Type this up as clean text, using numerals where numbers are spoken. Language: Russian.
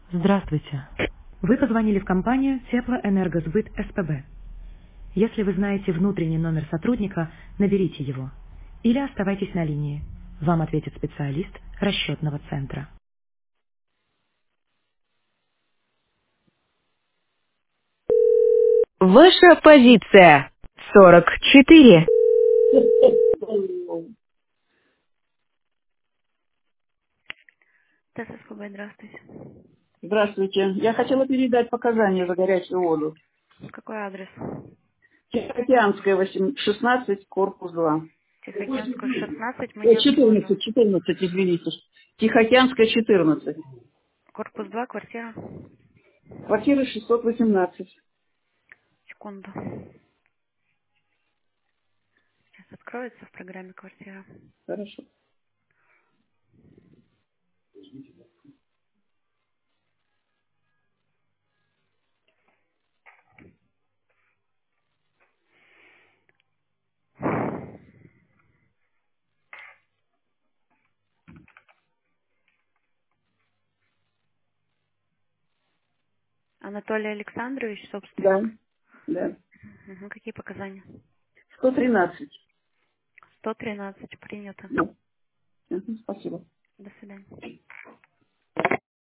Здравствуйте. Вы позвонили в компанию Теплоэнергосбыт СПБ. Если вы знаете внутренний номер сотрудника, наберите его. Или оставайтесь на линии. Вам ответит специалист расчетного центра. Ваша позиция 44. ТССКБ, здравствуйте. Здравствуйте. Я хотела передать показания за горячую воду. Какой адрес? Тихоокеанская, 16, корпус 2. Тихоокеанскую, 16, мы не обслуживаем. 14, извините. Тихоокеанская, 14. Корпус 2, квартира. Квартира 618. Секунду. Сейчас откроется в программе квартира. Хорошо. Анатолий Александрович, Да, собственник. да. Мгм. Какие показания? 113. 113 принято. Да. Спасибо. До свидания.